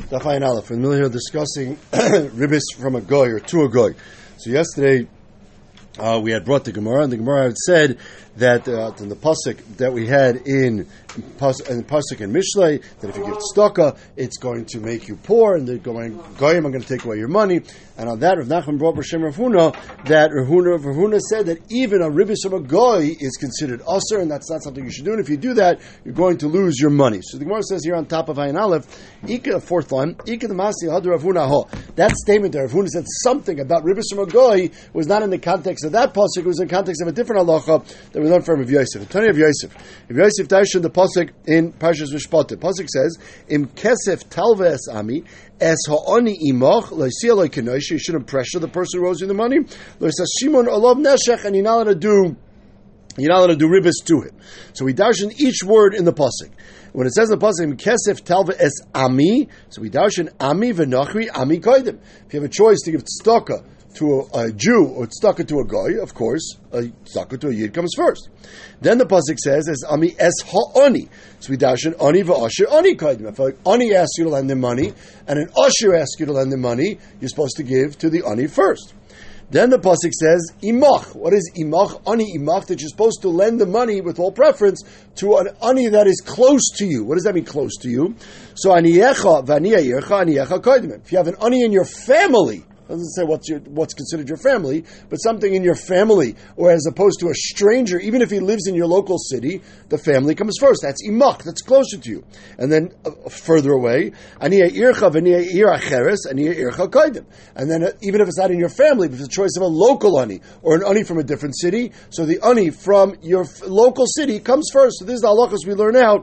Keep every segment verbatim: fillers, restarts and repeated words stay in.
Daf Ayin Aleph. We're here discussing ribbis from a goy or to a goy. So yesterday uh, we had brought the Gemara, and the Gemara had said that uh, in the pasuk that we had in Pas- in pasuk and Mishlei, that if you give tzedakah, it's going to make you poor, and they're going goyim are going to take away your money. And on that, Rav Nachman brought B'Shem Rav Huna that Rav Huna, Rav Huna said that even a ribbis from a goy is considered usher, and that's not something you should do. And if you do that, you're going to lose your money. So the Gemara says here on top of Ayin Aleph, Ika, the fourth line, Ika the Masi Hadar Rav Huna ho. That statement there, Rav Huna said something about ribbis from a goy was not in the context of that pasuk; it was in the context of a different halacha that we learned from Rav Yosef. Tony of Yosef, Rav Yosef darshan the pasuk in Parshas Mishpatim. Pasuk says, "Im kesef talva es ami es ha'oni imach lo'isia lo'kenosh." You shouldn't pressure the person who owes you the money. Lo'isa shimon olav neshech, and you're not allowed to do you're not allowed to do ribbis to him. So we darshan each word in the pasuk. When it says in the pasuk, "Im kesef talva es ami," so we darshan ami v'nachri ami koidim. If you have a choice to give tzedakah to a, a Jew or tzedakah to a goy, of course, a tzedakah to a yid comes first. Then the pasuk says, "As ami es ha'oni." So we dash an ani v'asher ani kaidim. If an ani asks you to lend him money and an usher asks you to lend him money, you're supposed to give to the ani first. Then the pasuk says, "Imach." What is imach? Ani imach, that you're supposed to lend the money with all preference to an ani that is close to you. What does that mean, close to you? So aniyecha v'aniyecha aniyecha kaidim. If you have an ani in your family, it doesn't say what's your, what's considered your family, but something in your family, or as opposed to a stranger, even if he lives in your local city, the family comes first. That's imach, that's closer to you. And then uh, further away, aniya ircha v'aniya ir acheres, aniya ircha kaidim. And then uh, even if it's not in your family, but it's a choice of a local ani, or an ani from a different city, so the ani from your f- local city comes first. So this is the halachas we learn out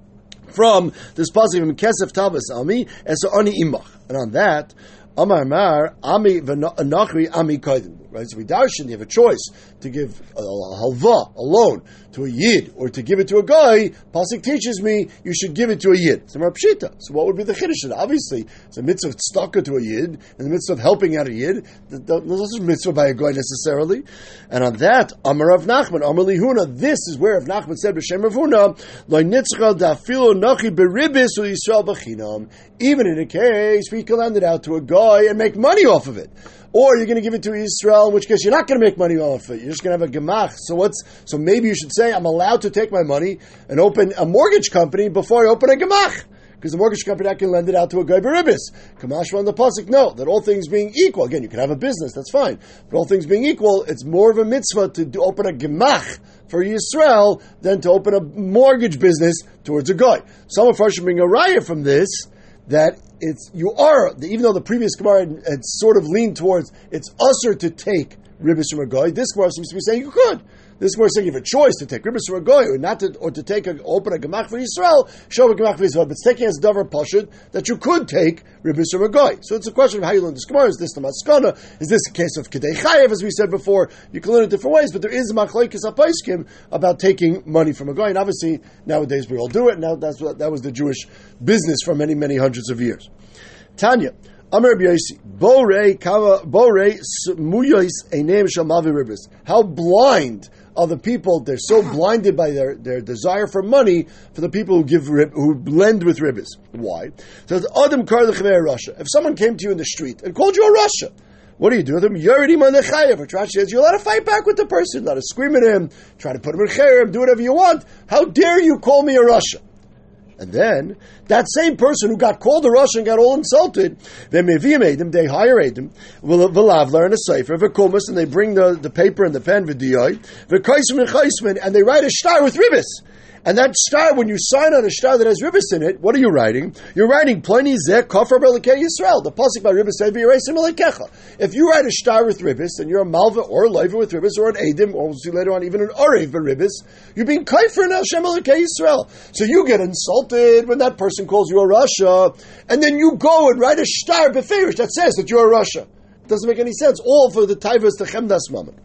from this pasuk of kesef talvas ami, and so ani imach. And on that, Amar Mar, Ami v'nachri Ami Kaidim. Right? So we darshan, you have a choice to give a, a halva, a loan, to a yid, or to give it to a guy. Pasuk teaches me you should give it to a yid. So pshita. So what would be the chiddush? Obviously, it's a mitzvah of tzedakah to a yid, and the mitzvah of helping out a yid. There's no mitzvah by a guy necessarily. And on that, Amar Rav Nachman, Amar Lihuna, this is where Rav Nachman said, B'Shem Rav Huna, Lo nitzcha da'afilo nachi beribis u'Yisrael b'chinam. Even in a case where you can lend it out to a guy and make money off of it. Or you're going to give it to Israel, in which case you're not going to make money off it. You're just going to have a gemach. So what's so maybe you should say, I'm allowed to take my money and open a mortgage company before I open a gemach. Because the mortgage company, I can lend it out to a guy beribis. Kamashma on the pasuk, no, that all things being equal. Again, you can have a business, that's fine. But all things being equal, it's more of a mitzvah to do, open a gemach for Yisrael than to open a mortgage business towards a guy. Some of us should bring a raya from this, that it's you are, even though the previous Gemara had, had sort of leaned towards it's usher to take ribbis from a goy, this Gemara seems to be saying you could. This Gemara is saying you have a choice to take ribbis from a goy or not to, or to take a, open a gemach for Yisrael, show a gemach for Yisrael, but it's taking as davar pashut that you could take ribbis from a goy. So it's a question of how you learn this Gemara. Is this the maskana? Is this a case of kedei chayev, as we said before? You can learn it different ways, but there is a machlokes hapaiskim about taking money from a goy, and obviously nowadays we all do it. Now that's what that was the Jewish business for many many hundreds of years. Tanya. Amar B'Yosi, Borei Kava Borei Muyois Einem Shamavi Ribbis. How blind are the people? They're so blinded by their, their desire for money for the people who give rib, who blend with ribbis. Why? So Adam Kar L'Chavei Russia. If someone came to you in the street and called you a Russia, what do you do with him? Yeredim on the chayev. Or Rashi says you're allowed to fight back with the person, you're allowed to scream at him, try to put him in chayrim, do whatever you want. How dare you call me a Russia? And then, that same person who got called a Russian and got all insulted, they mevim edim, they hire edim, v'lavler and a sefer, v'kumas, and they bring the, the paper and the pen, v'diyai, v'kaisman and chaisman, and they write a shtar with ribbis. And that shtar, when you sign on a shtar that has ribbis in it, what are you writing? You're writing Pliny Zeh Kafar B'Elokei Yisrael. The pasuk by ribbis said v'yireisim Elokecha. If you write a shtar with ribbis, and you're a malva or a leiva with ribbis, or an edim, or we'll see later on even an arev ribbis, you're being kaifer in Hashem Elokei Yisrael. So you get insulted when that person calls you a Russia, and then you go and write a shtar beferish that says that you're a Russia. It doesn't make any sense. All for the taivas techemdas mammon.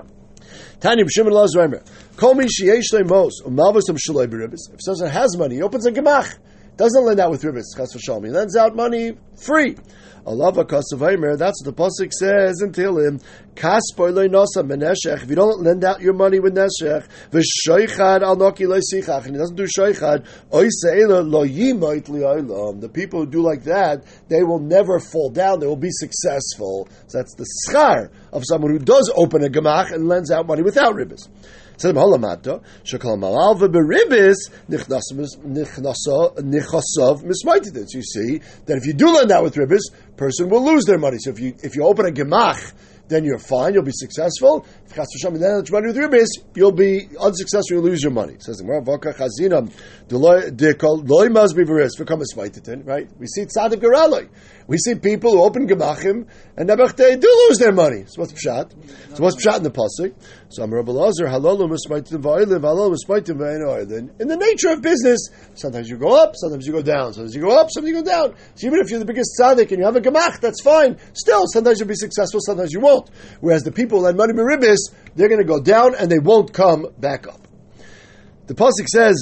Tanya B'Shimon Lazar Call me sheyesh leimos umalvus am shaloi b'ribbis. If someone has money, he opens a gemach. Doesn't lend out with ribbis. Chas v'shalom. He lends out money free. Alava kasavaymer. That's what the pasuk says in Tehillim. Kaspoy loy nosa meneshech. If you don't lend out your money with neshech, v'shoichad al noki loy sichach, and he doesn't do shoichad, oy se'ela lo yimoit li'olam. The people who do like that, they will never fall down. They will be successful. So that's the schar of someone who does open a gemach and lends out money without ribbis. You see that if you do lend out with ribbis, person will lose their money. So if you if you open a gemach, then you're fine, you'll be successful. If you lend out money with ribbis, you'll be unsuccessful, you'll lose your money. It says right? We see tzaddik garaloi. We see people who open gemachim and they do lose their money. So what's pshat? So what's pshat in the pasuk? So Amar Rabbi Elazar, halolu mismaitim va'olim, halolu mismaitim va'olim. In the nature of business, sometimes you go up, sometimes you go down. Sometimes you go up, sometimes you go down. So even if you're the biggest tzaddik and you have a gemach, that's fine. Still, sometimes you'll be successful, sometimes you won't. Whereas the people who lend money beribis, they're going to go down and they won't come back up. The pasuk says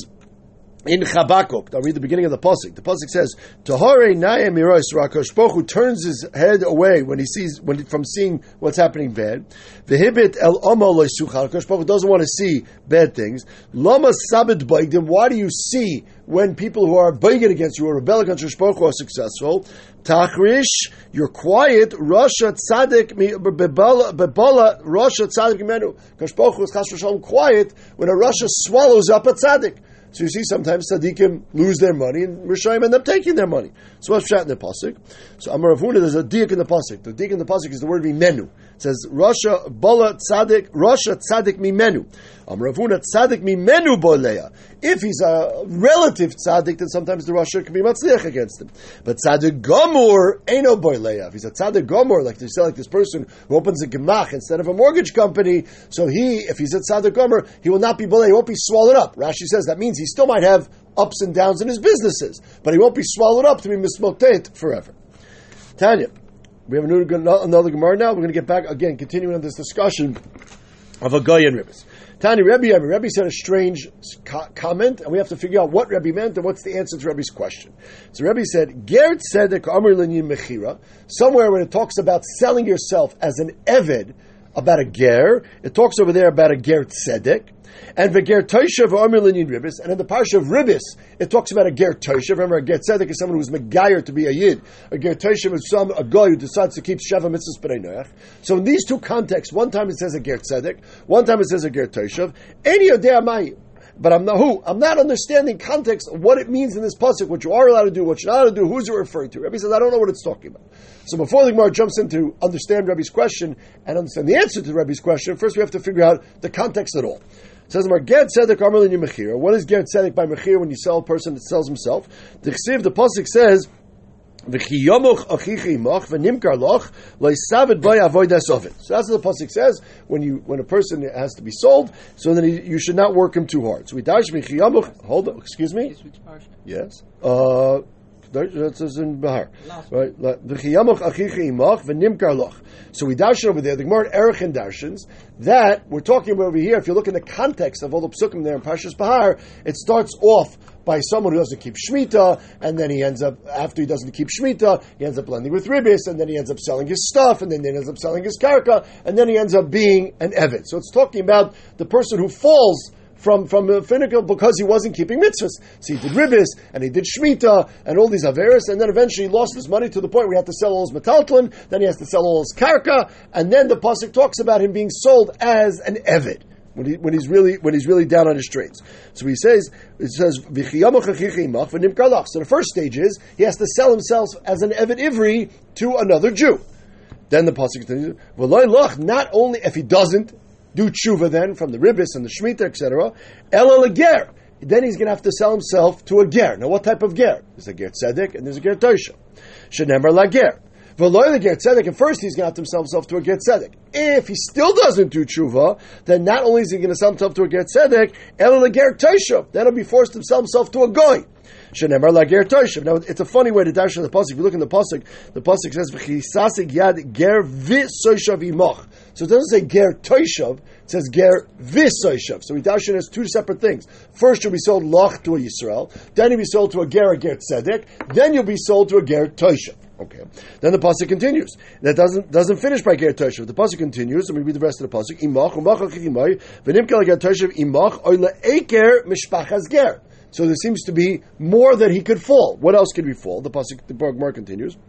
in Chabakuk, I'll read the beginning of the pasuk. The pasuk says, "Tahore nayem miros Rakosh Baruch Hu turns his head away when he sees when from seeing what's happening bad. Vehibit el omo loisuchal. Rakosh Baruch Hu doesn't want to see bad things. Lama sabed baigdim. Why do you see when people who are baiged against you or rebel against Rakosh Baruch Hu are successful? Tachrish, you're quiet. Rasha tzaddik bebala bebala Rasha tzaddik menu. Rakosh Baruch Hu is chas v'shalom quiet when a Rasha swallows up a tzaddik." So you see, sometimes tzaddikim lose their money, and Rishayim end up taking their money. So what's pshat in the pasuk? So Amar Rav Huna, there's a diak in the pasuk. The diak in the pasuk is the word mimenu. It says Rasha bala tzaddik, Rasha tzaddik mimenu. Amar Rav Huna, tzaddik mimenu boleya. If he's a relative tzaddik, then sometimes the Rasha can be matzliach against him. But tzaddik gomor eino boleya. If he's a tzaddik gomor, like they say, like this person who opens a gemach instead of a mortgage company, so he, if he's a tzaddik gomor, he will not be boleya. He won't be swallowed up. Rashi says that means he still might have ups and downs in his businesses, but he won't be swallowed up to be mismotet forever. Tanya, we have a new, another Gemara now. We're going to get back again, continuing on this discussion of a goy and ribbis. Tanya, Rebbe, Rebbe said a strange co- comment, and we have to figure out what Rebbe meant and what's the answer to Rebbe's question. So Rebbe said, Gert Tzedek Amar Linyin Mechira, somewhere when it talks about selling yourself as an eved, about a ger, it talks over there about a ger tzedek, and the ger toishav Amar Linyin Ribbis, and in the parsha of Ribbis, it talks about a ger toishav. Remember, a ger tzedek is someone who's megayer to be a yid. A ger toishav is some a guy who decides to keep sheva mitzvahs b'nei noach. So in these two contexts, one time it says a ger tzedek, one time it says a ger toishav. Any of them But I'm not who? I'm not understanding context of what it means in this pasuk, what you are allowed to do, what you're not allowed to do, who's it referring to. Rebbe says, I don't know what it's talking about. So before the Gemara jumps in to understand Rebbe's question and understand the answer to Rebbe's question, first we have to figure out the context at all. It says, Ger tzedek amar l'nyin mechira. What is ger tzedek by mechira when you sell a person that sells himself? The chesiv, the pasuk says, so that's what the pasuk says. When you when a person has to be sold, so then he, you should not work him too hard. So we dash hold on, excuse me. Yes. Uh, that's in Bahar. Right. So we dash over there. The Gemara Erech and Darshans that we're talking about over here. If you look in the context of all the psukim there in Parshas Bahar, it starts off by someone who doesn't keep Shemitah, and then he ends up, after he doesn't keep Shemitah, he ends up blending with Ribbis, and then he ends up selling his stuff, and then he ends up selling his karka, and then he ends up being an Eved. So it's talking about the person who falls from from a finical because he wasn't keeping mitzvahs. So he did Ribbis, and he did Shemitah, and all these Averis, and then eventually he lost his money to the point where he had to sell all his metaltlin, then he has to sell all his karka, and then the pasuk talks about him being sold as an Eved. When, he, when he's really when he's really down on his trains. So he says it says So the first stage is he has to sell himself as an Eved Ivri to another Jew. Then the pasuk continues, not only if he doesn't do tshuva then from the Ribbis and the Shemitah, et cetera, Ela leger. Then he's going to have to sell himself to a ger. Now what type of ger? There's a ger tzedek and there's a ger toisha. Shenemar lager. V'loy the ger tzedek, and first he's going to have to sell himself to a ger tzedek. If he still doesn't do tshuva, then not only is he going to sell himself to a ger tzedek, ela the ger toisha, then he'll be forced to sell himself to a goy. Shenemar la ger toishav. Now it's a funny way to dash the pasuk. If you look in the pasuk, the pasuk says v'chisasig yad ger v'soishav imoch. So it doesn't say ger toishav. It says ger v'soishav. So we dash it as two separate things. First, you'll be sold loch to a Yisrael. Then you'll be sold to a ger, a ger tzedek. Then you'll be sold to a ger toishav. Okay. Then the pasuk continues. That doesn't doesn't finish by ger toishav. The pasuk continues, and we read the rest of the pasuk. Imach umach achimai v'nimkel ger toishav imach oile eker mishpachas ger. So there seems to be more that he could fall. What else could he fall? The pasuk, the Gemara continues.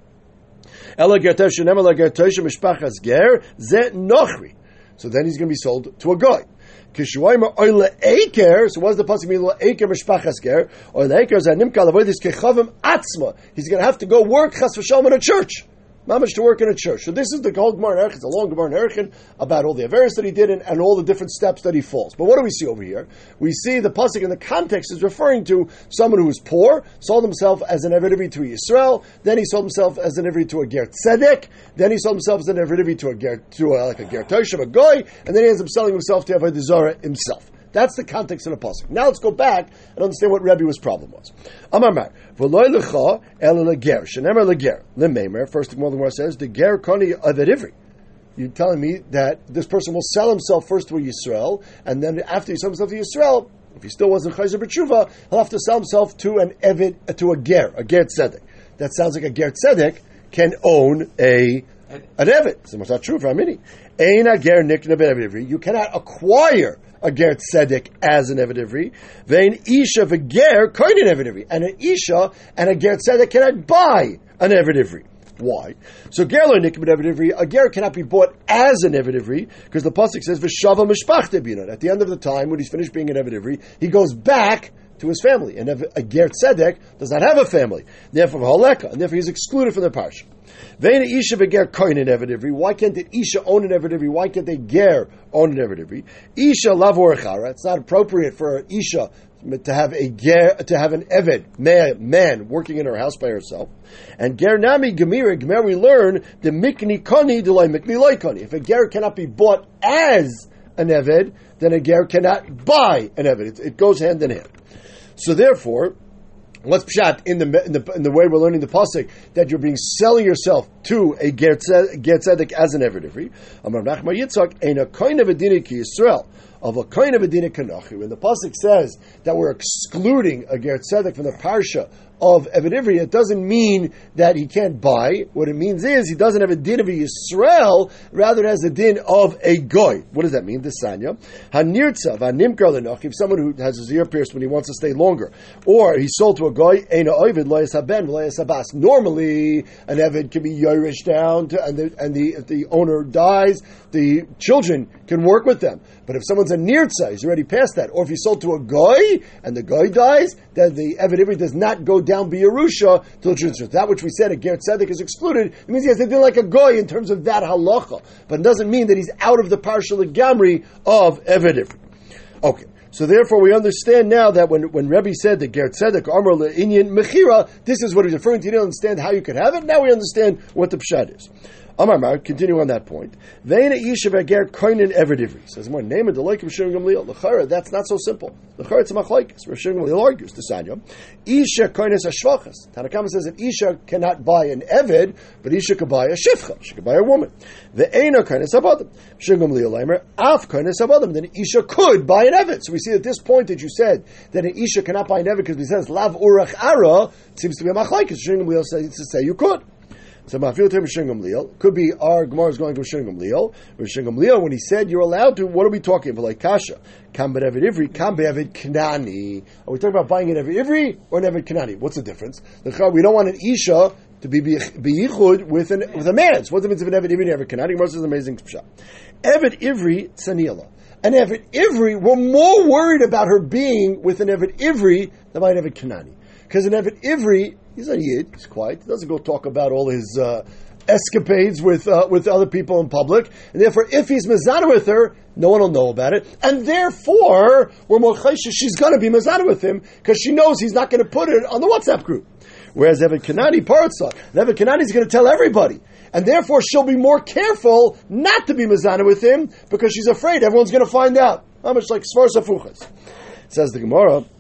Ela ger toishav nema la ger toishav mishpachas ger ze nochri. So then he's going to be sold to a guy. Kishuayma oile eker. So what does the pasuk mean? Eker mishpachas ger. Oile eker ze nimkel avoidis kechavim atzma. He's going to have to go work chas v'shalom in a church. Mamish to work in a church. So this is the whole Gemara in Erech. It's a long Gemara in Erech about all the averis that he did and, and all the different steps that he falls. But what do we see over here? We see the pasuk in the context is referring to someone who was poor, sold himself as an Eved Ivri to a Yisrael, then he sold himself as an Ivri to a Ger Tzedek, then he sold himself as an Eved Ivri to a Ger, to a, like a Ger Toshav, a Goy, and then he ends up selling himself to Avodah Zarah himself. That's the context of the pasuk. Now let's go back and understand what Rebbe's problem was. Amar Mar, v'loy lecha el leger, shenemer leger, lemeimer. First of all, the Gemara says the ger koni Eved Ivri. You're telling me that this person will sell himself first to a Yisrael, and then after he sells himself to Yisrael, if he still wasn't chayzer b'tshuva, he'll have to sell himself to an Eved, to a ger, a ger tzedek. That sounds like a ger tzedek can own a an Eved. So it's not true for Amini. Ein a ger nikna Eved Ivri. You cannot acquire a ger tzedek as an Eved Ivri, vein isha v'ger koinen Eved Ivri, and an isha and a ger tzedek cannot buy an Eved Ivri. Why? So ger lo nikim Eved Ivri, a ger cannot be bought as an Eved Ivri because the pasuk says v'shava mishpachta bina. At the end of the time, when he's finished being an Eved Ivri, he goes back to his family, and a ger tzedek does not have a family. Therefore, haleka, and therefore he's excluded from the parsha. Vein isha v'ger koinen Eved Ivri. Why can't the isha own an Eved Ivri? Why can't they ger own an Eved Ivri? Isha lavor chara. It's not appropriate for an isha to have a ger, to have an Eved man, man working in her house by herself. And ger nami gemira gemer we learn the mikni koni delay mikni loy koni. If a ger cannot be bought as an Eved, then a ger cannot buy an Eved. It, it goes hand in hand. So therefore, let's pshat in the, in the in the way we're learning the pasuk that you're being selling yourself to a ger tzedek as an Eved Ivri. Amar Nachman Yitzchak ein a koin of a dinik Yisrael of a koin of a dinik kanachi. When the pasuk says that we're excluding a ger tzedek from the parsha of Eved Ivri, it doesn't mean that he can't buy. What it means is he doesn't have a din of a Yisrael, rather it has a din of a goy. What does that mean? The sanya hanirtzav hanimkar lenach. If someone who has his ear pierced when he wants to stay longer, or he's sold to a goy, eina ovid lo yasaben lo yasabas. Normally, an Eved can be yorish down, to, and the and the if the owner dies, the children can work with them. But if someone's a nirtza, he's already past that. Or if he's sold to a goy and the goy dies, then the Eved Ivri does not go down b'Yerusha to the children. That which we said a ger tzedek is excluded, it means he has to do like a goy in terms of that halacha. But it doesn't mean that he's out of the parsha legamri of Eved Ivri. Okay. So therefore we understand now that when, when Rebbe said that ger tzedek amar le'inyan mechira, this is what he's referring to. You don't understand how you could have it. Now we understand what the pshat is. Amar Mar, continue on that point. Veina isha v'ger koinen Eved Ivri. Says more name of the like of Shimon Gamliel. L'chara, that's not so simple. L'chara, it's a machlokes. Rav Shimon Gamliel argues the sanya. Isha koines hashvachas. Tanakama says that isha cannot buy an Eved, but isha could buy a shifcha. She could buy a woman. Ve'ena koines habadim. Shimon Gamliel Leimer af koines habadim. Then isha could buy an Eved. So we see at this point that you said that an isha cannot buy an Eved because he says lav urach ara. It seems to be a machlokes. Shimon Gamliel says to say you could. So Mafil to Rishon Gamliel could be our Gemara is going to Rishon Gamliel. Rishon Gamliel, when he said you're allowed to, what are we talking about? Like kasha, kam be'Eved Ivri, kam be'Eved Knani. Are we talking about buying an Eved Ivri or an Eved Knani? What's the difference? We don't want an isha to be beyichud with an with a man. So what's the difference of an Eved Ivri and an Eved Knani? Gemara says amazing pshat. Eved Ivri tzaniela. An Eved Ivri, we're more worried about her being with an Eved Ivri than by an Eved Knani. Because an Eved Ivri, he's a yid, he's quiet, he doesn't go talk about all his uh, escapades with uh, with other people in public, and therefore if he's mezana with her, no one will know about it, and therefore we're more chayshish, she's going to be mezana with him, because she knows he's not going to put it on the WhatsApp group. Whereas Eved Kanani, Partzah, Eved Kanani is going to tell everybody, and therefore she'll be more careful not to be mezana with him, because she's afraid everyone's going to find out. How much like Svar Safuchas. Says the Gemara,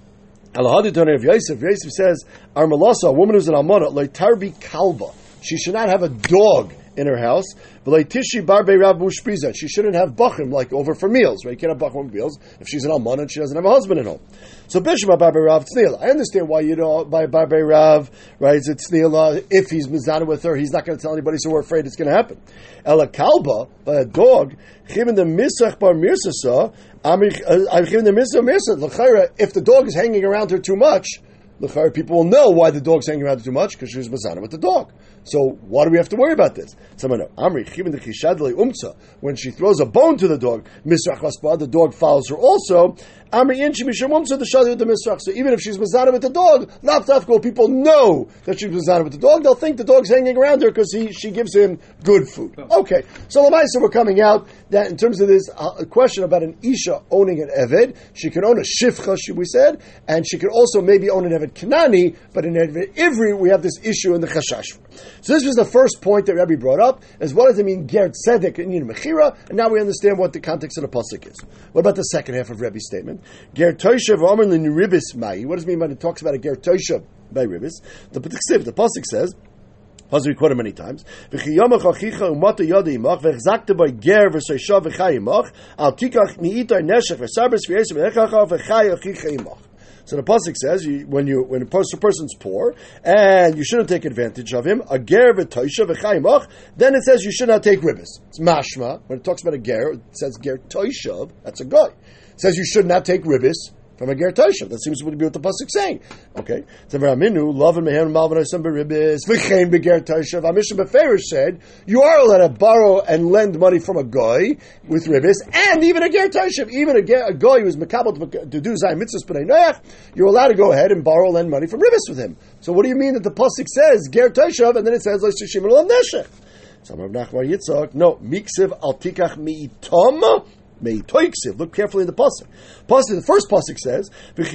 Alahadi Tony of Yosef. Yosef says, Armalasa, a woman who's an almana, like tarbi kalba. She should not have a dog in her house. Tishi barbe rav mushpriza. She shouldn't have bachim like over for meals, right? You can't have bachim for meals if she's an almana and she doesn't have a husband at home. So bishma barbe rav tzniela. I understand why you know by barbe rav, right? It's tzniela. If he's mizana with her, he's not going to tell anybody, so we're afraid it's going to happen. Ela kalba, by a dog, chivin the misach bar mirsasa. I'm chivin the misach mirsa. If the dog is hanging around her too much, people will know why the dog's hanging around her too much because she was mizana with the dog. So why do we have to worry about this? Someone know. Amri chivin the chishadle umtza. When she throws a bone to the dog, misrach vaspa, the dog follows her also. Amri inchi mishum umtza the shadle the misrach. So even if she's mizana with the dog, laftafko, people know that she's mizana with the dog. They'll think the dog's hanging around her because he she gives him good food. Okay. So Lamaisa, we're coming out that in terms of this uh, question about an isha owning an eved, she can own a shifcha, we said, and she could also maybe own an eved kanani, but in eved ivri we have this issue in the chashash. So this was the first point that Rabbi brought up, is what does it mean, ger tzedek and yin mechira, and now we understand what the context of the pasuk is. What about the second half of Rabbi's statement? Ger toishav omer l'niribis mai. What does it mean when it talks about a ger toishav by ribis? The pasuk, the pasuk says, as we quote it many times, v'chiyamach achicha umata yada imach v'chzakta by ger v'seishav v'chay imach al tikach mi'itar neshech v'sarbes v'yesem v'echacha v'chay achicha imach. So the pasuk says, you, when you when a person's poor and you shouldn't take advantage of him, a ger v'toisha v'chaymach, then it says you should not take ribbis. It's mashma. When it talks about a ger, it says ger toishav. That's a guy. It says you should not take ribbis from a ger toishav. That seems to be what the pasuk is saying. Okay. So v'aminu love and mehem malvin asam b'ribbis v'chein b'ger toishav. Amisha b'ferish said you are allowed to borrow and lend money from a guy with ribbis and even a ger toishav, even a, ger, a guy who is makabel to do zayin mitzvahs b'nei noach, you're allowed to go ahead and borrow and lend money from ribbis with him. So what do you mean that the pasuk says ger toishav and then it says l'shishim l'am neshech? So Rav Nachman Yitzchak, no, miksiv al tikach mi'itom. Look carefully in the pasuk. Pasuk, the first pasuk says,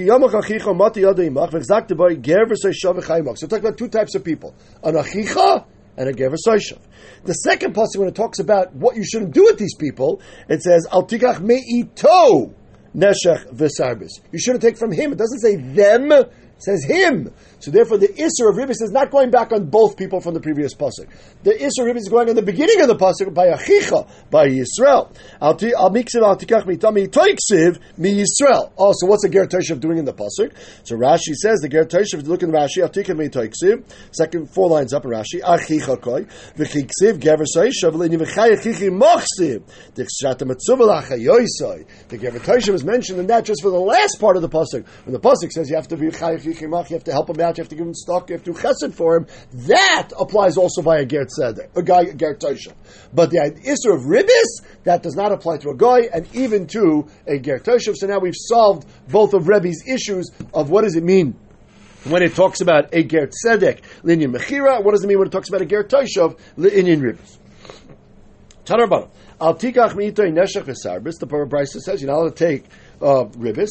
so talk about two types of people, an achicha and a ger v'soishav. The second pasuk, when it talks about what you shouldn't do with these people, it says, al tikach me'ito neshech v'sarbis. You shouldn't take from him. It doesn't say them, it says him. So therefore the Isser of Ribbis is not going back on both people from the previous pasuk. The Isser of Ribbis is going on the beginning of the pasuk by Achicha, by Yisrael. Al miksiv al tikach mitami toiksiv mi Yisrael. Also, what's the ger toishav doing in the pasuk? So Rashi says the ger toishav, if you look in Rashi, al tikach mi toiksiv, second four lines up in Rashi, Achicha koi, v'chiksiv gever soishav, l'ini v'chay achichi mochsiv, d'chshatam atzuvel achayoisoi. The ger toishav is mentioned in that just for the last part of the pasuk. When the pasuk says you have to be chay achichi moch, you have to help him out, you have to give him stock, you have to do chesed for him. That applies also by a ger tzedek, a guy, a ger toishav. But the issur of ribbis, that does not apply to a guy, and even to a ger toishav. So now we've solved both of Rebbe's issues of what does it mean when it talks about a ger tzedek, linyan mechira. What does it mean when it talks about a ger toishav, linyan ribbis? Tanar Bana. Al tikach mi'itoy neshech v'sarbis. The Brisa says you're not allowed to take uh, ribbis.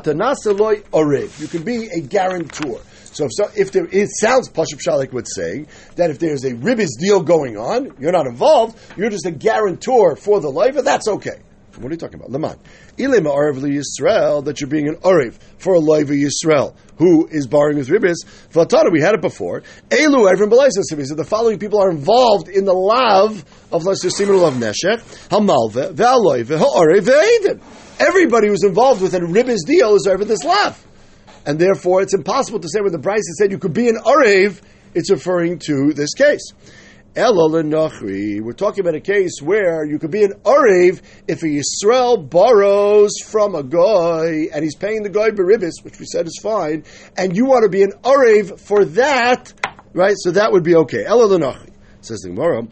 You can be a guarantor. So if, so, if there is, sounds Pashup Shalik would say that if there's a ribbis deal going on, you're not involved, you're just a guarantor for the leiva, that's okay. What are you talking about? Leman. Ilema Arav li Yisrael, that you're being an Arav for a leiva Yisrael who is borrowing with ribbis. V'atana, we had it before. Elu Evrim B'leisas. So the following people are involved in the lav of Lesser Siman Lav Neshech, Hamalve, Ve'aloive, Ha'arev, Ve'edim. Everybody who's involved with a ribbis deal is over this lav. And therefore, it's impossible to say when the Brisa said you could be an Arev, it's referring to this case. Elul Nachri. We're talking about a case where you could be an Arev if a Yisrael borrows from a guy and he's paying the guy beribis, which we said is fine, and you want to be an Arev for that, right? So that would be okay. Elul Nachri. Says the Gemara.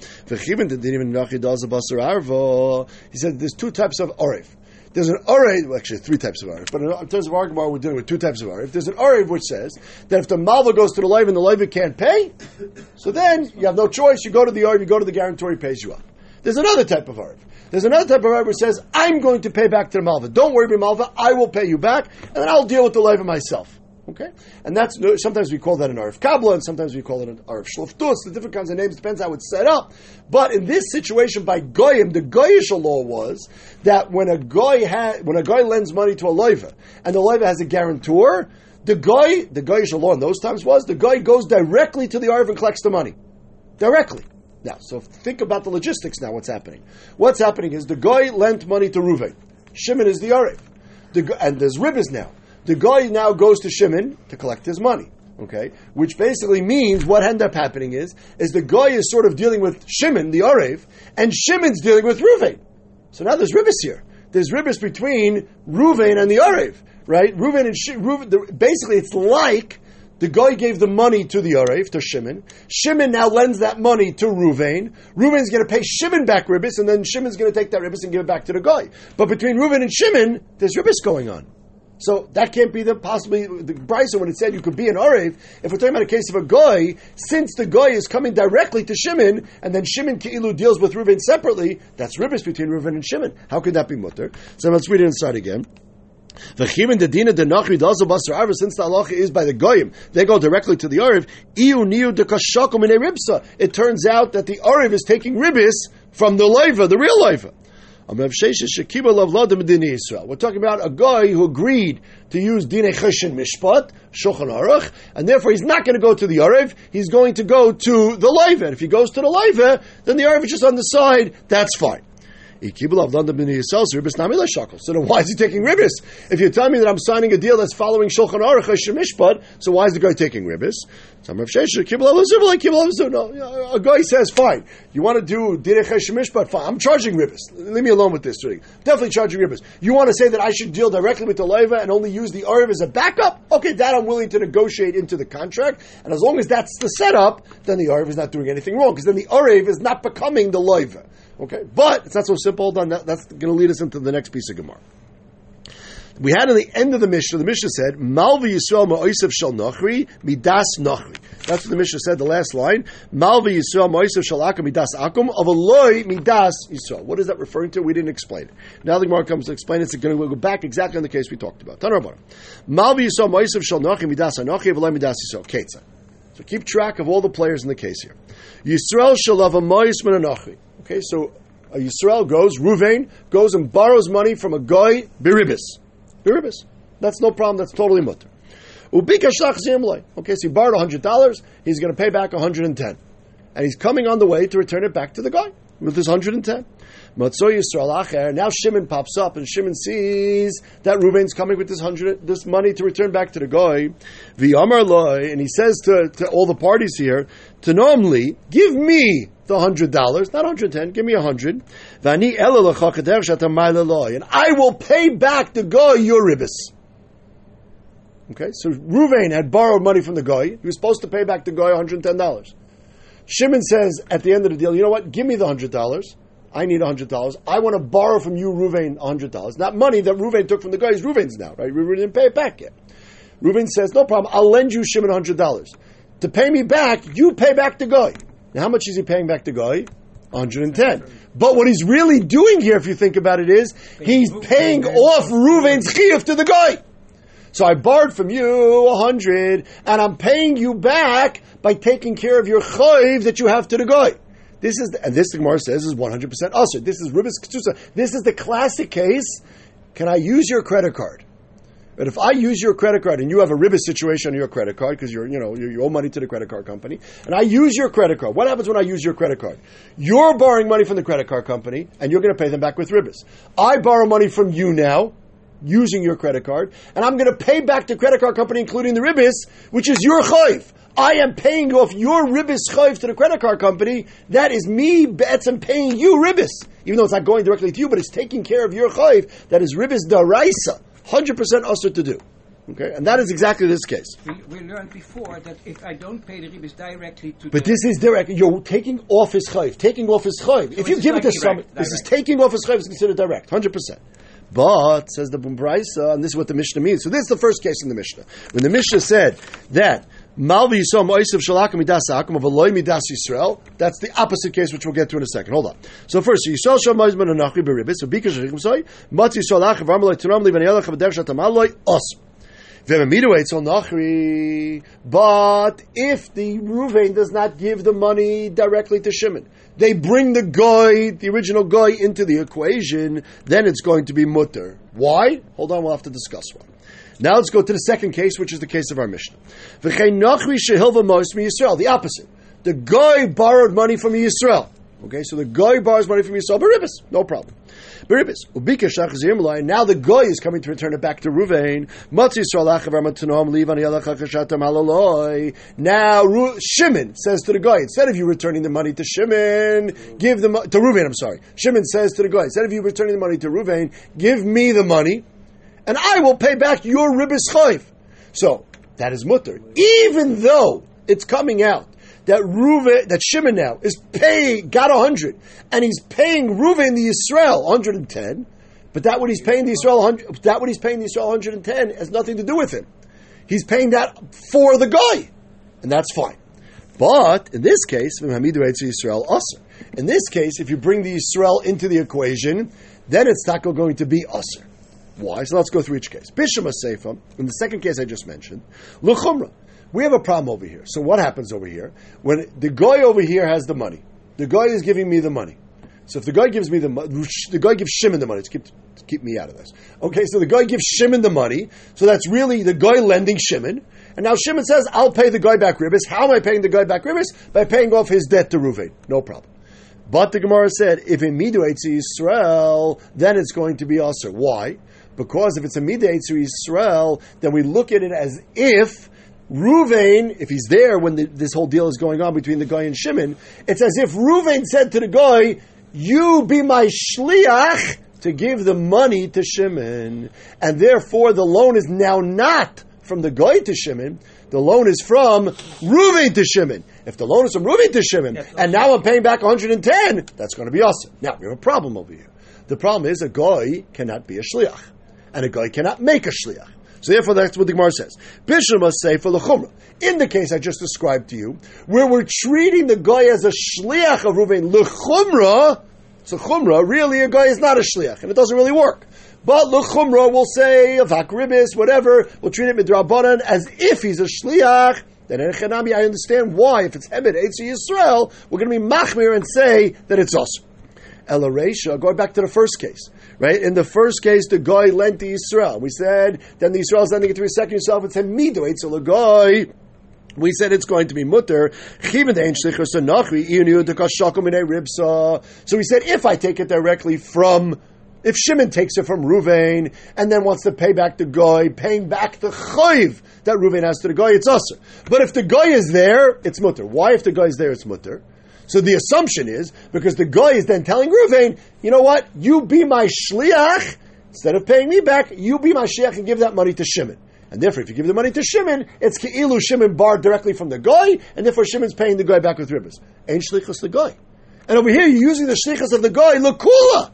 He said there's two types of Arev. There's an Arev, well, actually three types of Arev, but in terms of our Gemara, we're dealing with two types of Arev. There's an Arev which says that if the Malva goes to the Leiv and the Leiv can't pay, so then you have no choice, you go to the Arev, you go to the guarantor, he pays you up. There's another type of Arev. There's another type of Arev which says, I'm going to pay back to the Malva. Don't worry about Malva, I will pay you back, and then I'll deal with the Leiv myself. Okay? And that's, sometimes we call that an Arev Kabla, and sometimes we call it an Arev Shloftus, the different kinds of names, depends how it's set up. But in this situation by Goyim, the Goyish law was that when a Goy ha- when a Goy lends money to a Leiva, and the Leiva has a guarantor, The guy, the Goyish law in those times was, the guy goes directly to the Arev and collects the money. Directly. Now, so think about the logistics now, what's happening. What's happening is the guy lent money to Reuven. Shimon is the Arev. The, and there's ribbis now. The guy now goes to Shimon to collect his money. Okay? Which basically means what ended up happening is, is the guy is sort of dealing with Shimon, the Arev, and Shimon's dealing with Reuven. So now there's ribbis here. There's ribbis between Reuven and the Arev. Right? Reuven and Sh- Reuven, the, basically it's like the guy gave the money to the Arev, to Shimon. Shimon now lends that money to Reuven. Reuven's going to pay Shimon back ribbis, and then Shimon's going to take that ribbis and give it back to the guy. But between Reuven and Shimon, there's ribbis going on. So that can't be the possibly the Brisa when it said you could be an Arev. If we're talking about a case of a guy, since the guy is coming directly to Shimon, and then Shimon Ki'ilu deals with Reuven separately, that's ribbis between Reuven and Shimon. How could that be mutter? So let's read it inside again. Since the halacha is by the goyim, they go directly to the Arev. It turns out that the Arev is taking ribbis from the loiva, the real loiva. We're talking about a guy who agreed to use dinei cheshen mishpat, shulchan aruch, and therefore he's not going to go to the Arev. He's going to go to the loiva. And if he goes to the loiva, then the Arev is just on the side. That's fine. So then why is he taking ribbis? If you're telling me that I'm signing a deal that's following Shulchan Aruch Mishpat, so why is the guy taking ribbis? No, a guy says, fine, you want to do Dinei Chesed Mishpat, fine, I'm charging ribbis. Leave me alone with this thing. Definitely charging ribbis. You want to say that I should deal directly with the Leiva and only use the Arev as a backup? Okay, that I'm willing to negotiate into the contract, and as long as that's the setup, then the Arev is not doing anything wrong, because then the Arev is not becoming the Leiva. Okay, but it's not so simple. Hold on, that, that's going to lead us into the next piece of Gemara. We had in the end of the Mishnah, the Mishnah said, Malvi Yisrael ma'osev shel Nochri, midas Nochri. That's what the Mishnah said, the last line. Malvi Yisrael ma'osev shel Akum, midas Akum, of Eloi, midas Yisrael. What is that referring to? We didn't explain it. Now the Gemara comes to explain it. It's going to go back exactly on the case we talked about. Tanur Malvi Yisrael ma'osev shel Nochri, midas Anochi, of Eloi, midas Yisrael. Ketza. So keep track of all the players in the case here. Yisrael shel av ma'os min Anochi. Okay, so a Yisrael goes, Ruvain goes and borrows money from a guy, biribis. Biribis. That's no problem, that's totally mutter. Ubika shlach zimloi. Okay, so he borrowed one hundred dollars, he's going to pay back one hundred ten. And he's coming on the way to return it back to the guy with his one hundred ten. Matzoy Yisrael acher. Now Shimon pops up and Shimon sees that Ruvain's coming with this hundred, this money to return back to the guy. V'yamar loy, and he says to, to all the parties here, to normally give me the hundred dollars, not one hundred ten. Give me a hundred. And I will pay back the guy your ribbis. Okay, so Ruvain had borrowed money from the guy. He was supposed to pay back the guy one hundred ten dollars. Shimon says at the end of the deal, you know what? Give me the hundred dollars. I need one hundred dollars. I want to borrow from you, Ruvain, one hundred dollars. Not money that Ruvain took from the guy. It's Ruvain's now, right? Ruvain didn't pay it back yet. Ruvain says, no problem. I'll lend you, Shimon, one hundred dollars. To pay me back, you pay back the guy. Now, how much is he paying back the guy? one hundred ten. But what he's really doing here, if you think about it, is he's paying off Ruvain's chiyuv to the guy. So I borrowed from you one hundred, and I'm paying you back by taking care of your chayiv that you have to the guy. This is, the, and this the Gemara says is one hundred percent usher. This is ribis ketusa. This is the classic case. Can I use your credit card? But if I use your credit card and you have a ribis situation on your credit card because you're, you know, you owe money to the credit card company, and I use your credit card, what happens when I use your credit card? You're borrowing money from the credit card company, and you're going to pay them back with ribis. I borrow money from you now, using your credit card, and I'm going to pay back the credit card company, including the ribis, which is your chayv. I am paying off your ribis chayv to the credit card company. That is me, be'etzem, paying you ribis. Even though it's not going directly to you, but it's taking care of your chayv. That is ribis daraisa. one hundred percent usher to do. Okay? And that is exactly this case. We, we learned before that if I don't pay the ribis directly to But the this is direct. You're taking off his chayv. Taking off his chayv. So if you it's give it to like someone, direct, this is direct. taking off his chayv is considered direct. one hundred percent. But, says the Bumbraisa, and this is what the Mishnah means. So this is the first case in the Mishnah. When the Mishnah said that Malvi Yisrael Moisav Shalaka Midas Akum of Eloi Midas Yisrael, that's the opposite case, which we'll get to in a second. Hold on. So first, Yisrael Shal Moizman Anachri Beribis, so Bika Shachim Soy, Mat Yisrael Achav Armaloi Turam Livan Yalach Avadev Shatamaloi Os. Vemamidu Eitzel Nachri. But if the Ruvain does not give the money directly to Shimon, they bring the guy, the original guy, into the equation, then it's going to be mutter. Why? Hold on, we'll have to discuss one. Now let's go to the second case, which is the case of our Mishnah. The opposite. The guy borrowed money from Yisrael. Okay, so the guy borrows money from Yisrael, but ribbis, no problem. Beribis. Now the guy is coming to return it back to Ruvain. Now Shimon says to the guy, instead of you returning the money to Shimon, give the to Ruvain. I'm sorry. Shimon says to the guy, instead of you returning the money to Ruvain, give me the money, and I will pay back your ribis chayv. So that is mutter, even though it's coming out that Ruvain, that Shimon now is paying, got a hundred, and he's paying Ruvain the Yisrael one hundred and ten. But that what he's paying the Yisrael, that what he's paying the Yisrael one hundred and ten has nothing to do with him. He's paying that for the guy, and that's fine. But in this case, in this case, if you bring the Yisrael into the equation, then it's not going to be usher. Why? So let's go through each case. Bishma Seifa, in the second case I just mentioned, L'chumra. We have a problem over here. So what happens over here? When the guy over here has the money, the guy is giving me the money. So if the guy gives me the money, the guy gives Shimon the money to keep, to keep me out of this. Okay, so the guy gives Shimon the money. So that's really the guy lending Shimon. And now Shimon says, I'll pay the guy back ribis. How am I paying the guy back ribis? By paying off his debt to Ruvain. No problem. But the Gemara said, if in Midu Eitzi Yisrael, then it's going to be Aser. Why? Because if it's a Midu Eitzi Yisrael, then we look at it as if Ruvain, if he's there when the, this whole deal is going on between the guy and Shimon, it's as if Ruvain said to the guy, you be my shliach to give the money to Shimon. And therefore the loan is now not from the guy to Shimon, the loan is from Ruvain to Shimon. If the loan is from Ruvain to Shimon, yes, and now I'm paying back one hundred ten, that's going to be awesome. Now, we have a problem over here. The problem is a guy cannot be a shliach, and a guy cannot make a shliach. So therefore, that's what the Gemara says. Bishlam must say for the chumrah. In the case I just described to you, where we're treating the guy as a shliach of Ruvain, l'chumrah, so chumrah, really a guy is not a shliach, and it doesn't really work. But l'chumrah, we'll say, avak ribis, whatever, we'll treat it midrabanan as if he's a shliach. Then in Chanami, I understand why, if it's Hemed Eitzi Yisrael, we're going to be machmir and say that it's us. El Areisha, going back to the first case. Right? In the first case, the guy lent to Yisrael. We said, then the Yisrael is lending it to his second yourself and said, Midu Eitzel a guy. We said it's going to be mutter. So we said, if I take it directly from, if Shimon takes it from Ruvain, and then wants to pay back the guy, paying back the chayv that Ruvain has to the guy, it's usher. But if the guy is there, it's mutter. Why if the guy is there, it's mutter? So the assumption is, because the guy is then telling Ruvain, you know what, you be my shliach, instead of paying me back, you be my shliach and give that money to Shimon. And therefore, if you give the money to Shimon, it's ke'ilu Shimon barred directly from the guy, and therefore Shimon's paying the guy back with ribbis. Ain't shlichus the guy. And over here, you're using the shlichus of the guy, l'kula.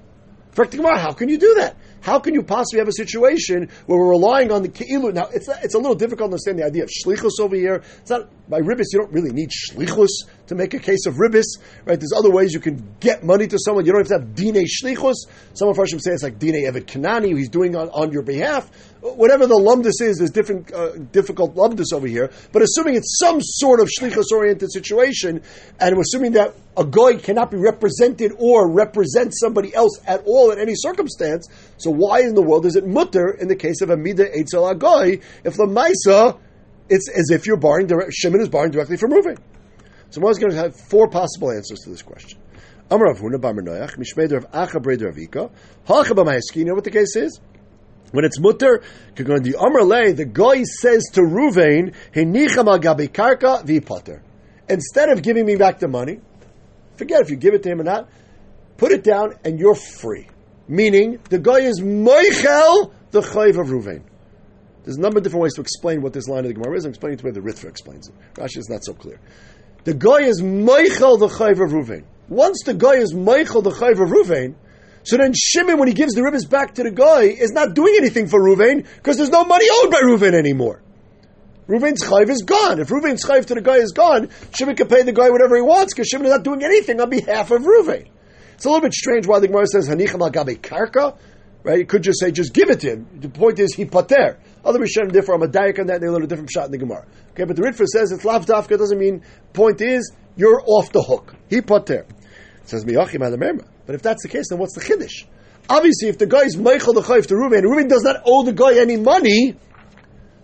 How can you do that? How can you possibly have a situation where we're relying on the ke'ilu? Now, it's it's a little difficult to understand the idea of shlichus over here. It's not, by ribbis, you don't really need shlichus to make a case of ribbis, right? There's other ways you can get money to someone. You don't have to have dinei shlichus. Some of Farshim say it's like dinei evet kanani, he's doing on, on your behalf. Whatever the lumdus is, there's different uh, difficult lumdus over here. But assuming it's some sort of shlichus-oriented situation, and we're assuming that a goy cannot be represented or represent somebody else at all in any circumstance, so why in the world is it mutter in the case of a midah eitzel agoy if the maisa, it's as if you're borrowing, direct, Shimon is borrowing directly from Ruvain? So I'm always going to have four possible answers to this question. Amar Rav Huna bar Noach, Mishmei Rav Acha Breder Avika, Hacha b'Mayaski. You know what the case is? When it's mutter, the Amar Lei, the guy says to Ruvain, Henicham al gabi karka v'pater. Instead of giving me back the money, forget if you give it to him or not, put it down and you're free. Meaning, the guy is moichel the chayv of Ruvain. There's a number of different ways to explain what this line of the Gemara is. I'm explaining to where the Ritva explains it. Rashi is not so clear. The guy is moichel the chayv of Ruvain. Once the guy is moichel the chayv of Ruvain, so then Shimon, when he gives the ribbis back to the guy, is not doing anything for Ruvain because there's no money owed by Ruvain anymore. Ruvain's chayv is gone. If Ruvain's chayv to the guy is gone, Shimon can pay the guy whatever he wants because Shimon is not doing anything on behalf of Ruvain. It's a little bit strange why the Gemara says Hanicham al gabe karka, right? It could just say just give it to him. The point is he pater. Other Rishonim differ. I'm a dayak on that. They learn a different shot in the Gemara. Okay, but the Ritva says it's lav dafka. Doesn't mean. Point is you're off the hook. He pater. It says miyachim adamerma. But if that's the case, then what's the chiddush? Obviously, if the guy is meichel the chayv to Ruvain, Ruvain does not owe the guy any money,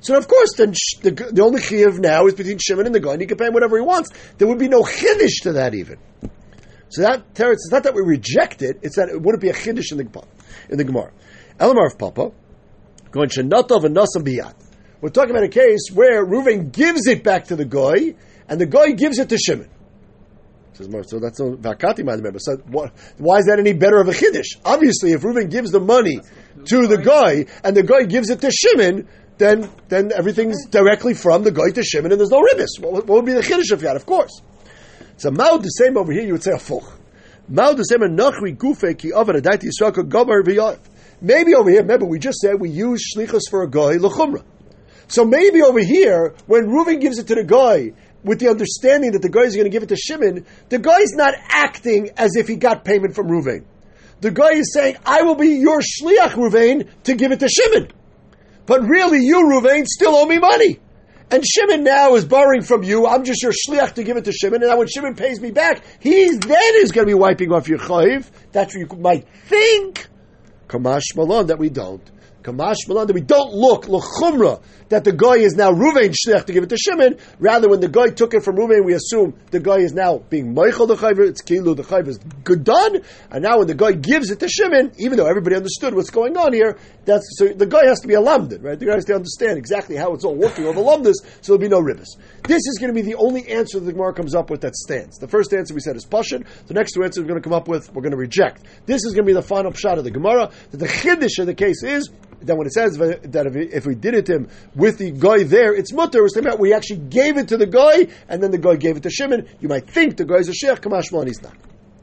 So of course, then sh- the, the only chiyuv now is between Shimon and the guy, and he can pay him whatever he wants. There would be no chiddush to that even. So that teretz is not that we reject it; it's that it wouldn't be a chiddush in the in the Gemara. Elamar of Papa going shenatov and nasam biyad. We're talking about a case where Reuven gives it back to the guy, and the guy gives it to Shimon. Says Mar, so that's no vakati my member. So what, why is that any better of a chiddush? Obviously, if Reuven gives the money to the guy and the guy gives it to Shimon, then then everything's directly from the guy to Shimon, and there's no ribbis. What, what would be the chiddush of that? Of course. So Mao the same over here. You would say afuch. Mao the same nachri gufe ki avar adayti yisrael gomer v'yaf. Maybe over here. Remember, we just said we use shlichus for a guy lechumra. So maybe over here, when Reuven gives it to the guy with the understanding that the guy is going to give it to Shimon, the guy is not acting as if he got payment from Reuven. The guy is saying, I will be your shliach, Reuven, to give it to Shimon. But really, you, Reuven, still owe me money. And Shimon now is borrowing from you. I'm just your shliach to give it to Shimon. And now when Shimon pays me back, he then is going to be wiping off your chayiv. That's what you might think. Kamash Malon, that we don't. Kamash Malon, that we don't look, l'chumra, that the guy is now Reuven shliach to give it to Shimon. Rather, when the guy took it from Reuven, we assume the guy is now being meichel the chayv, it's kilu, the chayv is good done. And now when the guy gives it to Shimon, even though everybody understood what's going on here, that's so the guy has to be a lamdin, right? The guy has to understand exactly how it's all working over lamdas, so there'll be no ribbis. This is going to be the only answer that the Gemara comes up with that stands. The first answer we said is pashut. The next two answers we're going to come up with, we're going to reject. This is going to be the final pshat of the Gemara, that the chiddush of the case is that when it says that if, if we did it to him with the guy there, it's mutter. We're saying about we actually gave it to the guy, and then the guy gave it to Shimon. You might think the guy's a sheikh, Kamash Malon, he's not.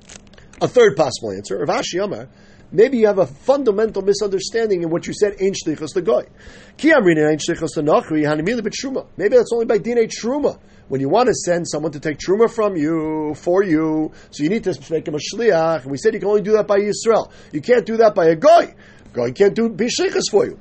A third possible answer, Rav Ashi Amar, maybe you have a fundamental misunderstanding in what you said, Ein Shlichus the guy. Ki amrin Ein Shlichus the Nachri, Hanimili b'Truma. Maybe that's only by Dinei Truma. When you want to send someone to take Truma from you, for you, so you need to make him a Shliach, and we said you can only do that by Yisrael. You can't do that by a guy. Guy can't do be sheikhus for you.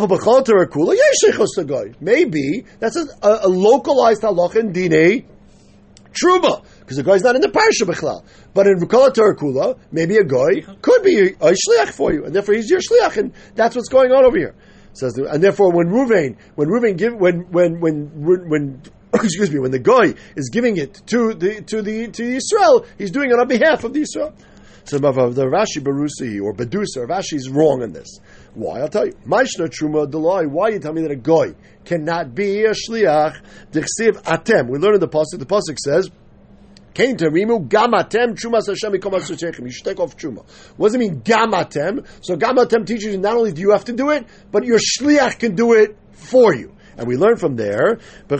Maybe that's a, a, a localized halacha in dinei truma because the guy's not in the parsha b'chlal. But in V'kol Kula, maybe a guy could be a, a shliach for you, and therefore he's your shliach, and that's what's going on over here. Says the, and therefore when Reuven, when Reuven give when when when when excuse me, when the guy is giving it to the to the to Yisrael, he's doing it on behalf of the Yisrael. So the Rashi Barusi or Bedusa, Rashi is wrong in this. Why? I'll tell you. Maishna Truma Deloi. Why you tell me that a guy cannot be a shliach? Dichsiv atem. We learn in the pasuk. The pasuk says, "Kain terimu gamatem trumas Hashem ikomas suchechem." You should take off truma. What does it mean gamatem? So gamatem teaches you not only do you have to do it, but your shliach can do it for you. And we learn from there, the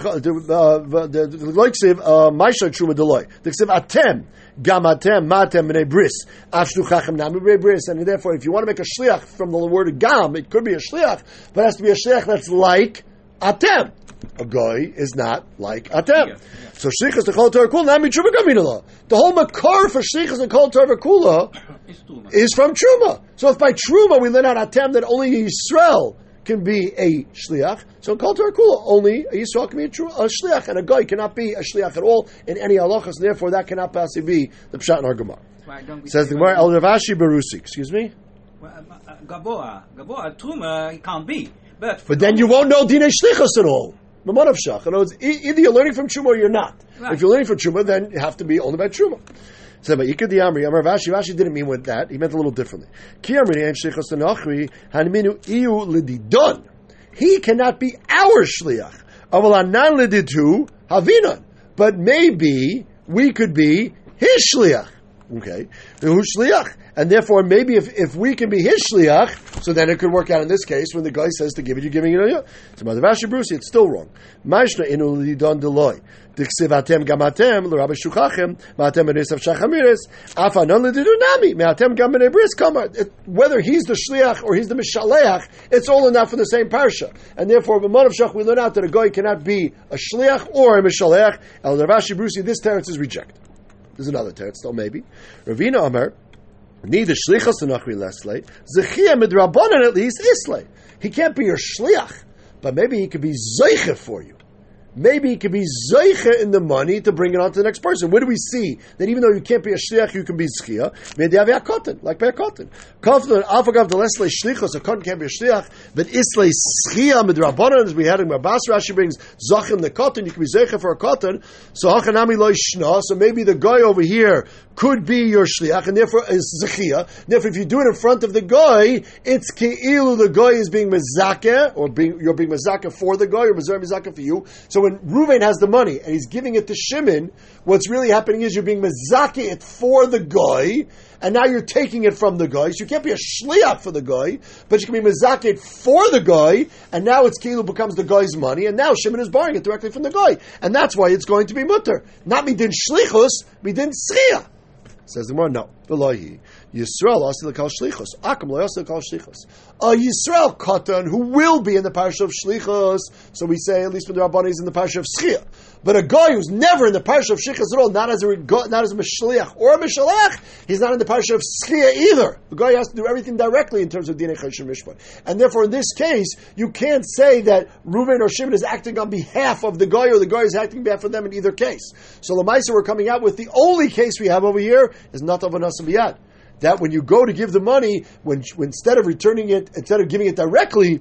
Loiksiv, Maisha Truma Deloy, the Ksiv Atem, Gamatem, Matem, B'nei Bris, Afshnu Chachem Nam B'nei Bris, and therefore, if you want to make a shliach from the word Gam, it could be a shliach, but it has to be a shliach that's like Atem. A guy is not like Atem. Yeah, yeah. So Shlichus the Kol Torah Kula, Nami Truma Gaminala. The whole makar for Shlichus and Kol Torah Kula is from Truma. So if by Truma we learn out Atem that only Yisrael can be a shliach, so Kol Torah Kula, only a Yisrael can be a, true, a shliach, and a guy cannot be a shliach at all in any halachas, and therefore that cannot possibly be the pshat in our Gemara. Says the Gemara, El Rav Ashi Barusi, excuse me? Well, uh, Gaboa, Gaboa, Truma, it can't be. But, but then you won't know Dinei Shlichus at all. Mamadav Shach. In other words, either you're learning from Truma or you're not. Right. If you're learning from Truma, then you have to be only by Truma. So, but Yikad Yamri, Amar Rashi, Rashi didn't mean with that. He meant a little differently. Ki Amri Ein Shlichus Tanachri Haniminu Iu Lididon. He cannot be our shliach. Aval Anan Lididu Havinan. But maybe we could be his shliach. Okay, who's shliach, and therefore maybe if, if we can be his shliach, so then it could work out in this case when the guy says to give it, you're giving it. So Mother Rashi Bruce, it's still wrong. Maishna inu lidon deloy. Diksivatem gamatem l'Rabbi Shuchachem ma'atem b'nisav shachamiris afanon l'didunami ma'atem gam b'nei bris kamar. Whether he's the shliach or he's the mishaleach, it's all enough for the same parsha, and therefore b'mon of shach we learn out that a guy cannot be a shliach or a mishaleach. El Rashi Bruce, this teretz is rejected. There's another teretz, though, maybe. Ravina Amar, neither shlichas t'nachri leslei, zechia midrabanan at least islei. He can't be your shliach, but maybe he could be zeicha for you. maybe he could be zoiche in the money to bring it on to the next person. Where do we see that even though you can't be a shliach, you can be zchia? Maybe have a cotton, like by a cotton. Kafton afagav the lesle shlichos, a cotton can't be a shliach, but isle zchia midrabanan, as we had in Marbas, Rashi brings zachim the cotton, you can be zoiche for a cotton. So hachanami lo shna, so maybe the guy over here could be your shliach, and therefore is zchia. Therefore, if you do it in front of the guy, it's keilu the guy is being mezakeh, or being you're being mezakeh for the guy, or mezakeh for you. So when Reuven has the money and he's giving it to Shimon, what's really happening is you're being mezakeh it for the guy, and now you're taking it from the guy. So you can't be a shliach for the guy, but you can be mezakeh it for the guy, and now it's keilu becomes the guy's money, and now Shimon is borrowing it directly from the guy, and that's why it's going to be mutter. Not midin shlichus, midin zchia. Says the more no. V'lohi Yisrael asi l'kal shlichus. Akum lo asi l'kal shlichus. A Yisrael katan who will be in the parsha of shlichus. So we say at least when the Rabbanan is in the parsha of schia. But a guy who's never in the parsha of shlichus at all, not as a not as a mishliach or a mishalech, he's not in the parsha of schia either. The guy has to do everything directly in terms of dinei chayshim mishpat. And therefore, in this case, you can't say that Reuven or Shimon is acting on behalf of the guy or the guy is acting on behalf of them in either case. So Lamaisa, we're coming out with the only case we have over here is not of an asabiyad. That when you go to give the money, when, when instead of returning it, instead of giving it directly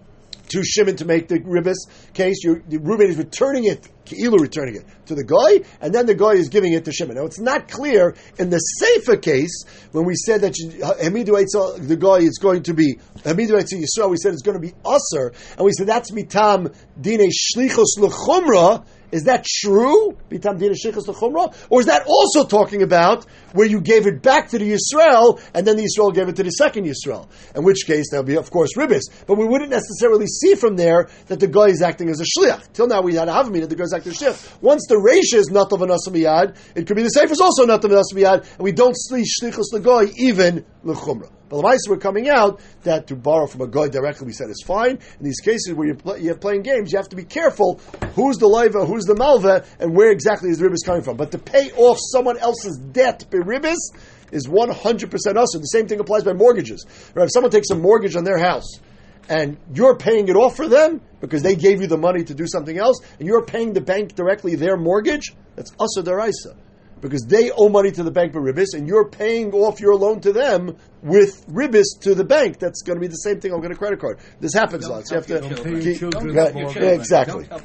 to Shimon to make the ribis case, you, Reuben is returning it, Keilu returning it to the guy, and then the guy is giving it to Shimon. Now it's not clear in the Sefer case when we said that Hamidu Eitzel, the guy is going to be Hamidu Eitzel Yisrael. We said it's going to be Aser, and we said that's mitam dine shlichus lechumra. Is that true? Mitam dine shlichus lechumra, or is that also talking about where you gave it back to the Yisrael and then the Yisrael gave it to the second Yisrael? In which case that would be of course ribis, but we wouldn't necessarily see from there that the guy is acting as a shliach. Till now we had a havamina that the guy is acting as a shliach. Once the reisha is not of an asamiyad, it could be the sefer is also not of an asamiyad, and we don't see shlichus legoy even lechumra. But the we're coming out that to borrow from a guy directly, we said is fine. In these cases where you're, play, you're playing games, you have to be careful who's the leiva, who's the malva, and where exactly is the ribis coming from. But to pay off someone else's debt by ribis is one hundred percent us. The same thing applies by mortgages. Right? If someone takes a mortgage on their house, and you're paying it off for them because they gave you the money to do something else, and you're paying the bank directly their mortgage, that's asa daraisa. Because they owe money to the bank by ribis, and you're paying off your loan to them with ribis to the bank. That's going to be the same thing. I'll get a credit card. This happens a lot. So you have to Don't keep, help yeah, your yeah, exactly. Don't help